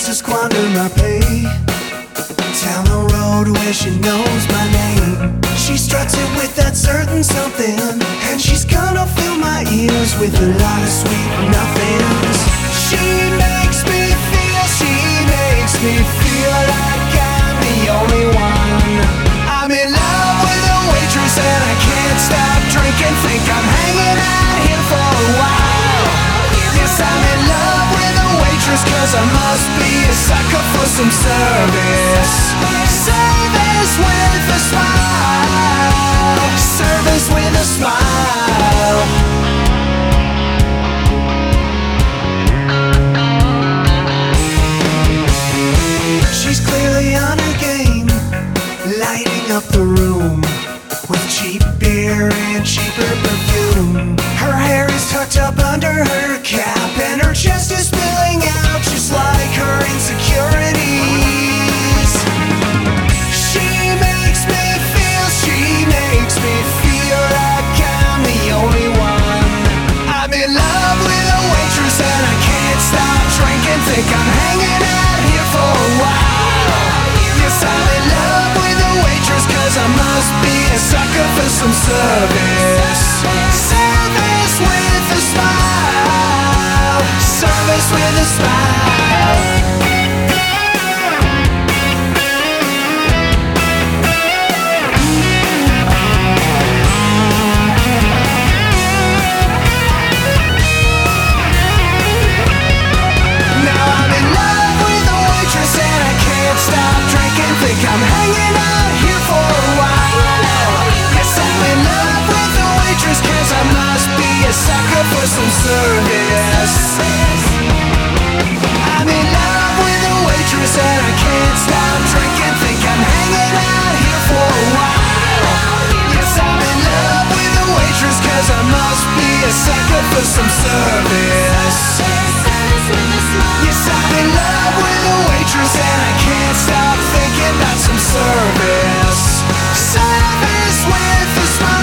to squander my pay. Down the road where she knows my name, she struts it with that certain something, and she's gonna fill my ears with a lot of sweet nothings. She makes me feel like I'm the only one. I'm in love with a waitress and I can't stop drinking. Think I'm hanging out here for a while. Yes, I'm in love with a waitress, cause I must be a sucker for some service. Service with a smile. Service with a smile. She's clearly on her game, lighting up the room with cheap beer and cheaper perfume. Her hair is tucked up under her cap, and her chest is spilling out just like her insecurities. She makes me feel like I'm the only one. I'm in love with a waitress and I can't stop drinking. Think I'm hanging out here for a while. Yes, I'm in love with a waitress, cause I must be a sucker for some service. Service with a smile. Service with a smile. Stop drinking, think I'm hanging out here for a while. Yes, I'm in love with the waitress, cause I must be a sucker for some service. I'm in love with the waitress and I can't stop drinking, think I'm hanging out here for a while. Yes, I'm in love with the waitress, cause I must be a sucker for some service. Yes, I'm in love with the waitress and I can't stop thinking about some service. Service with a smile.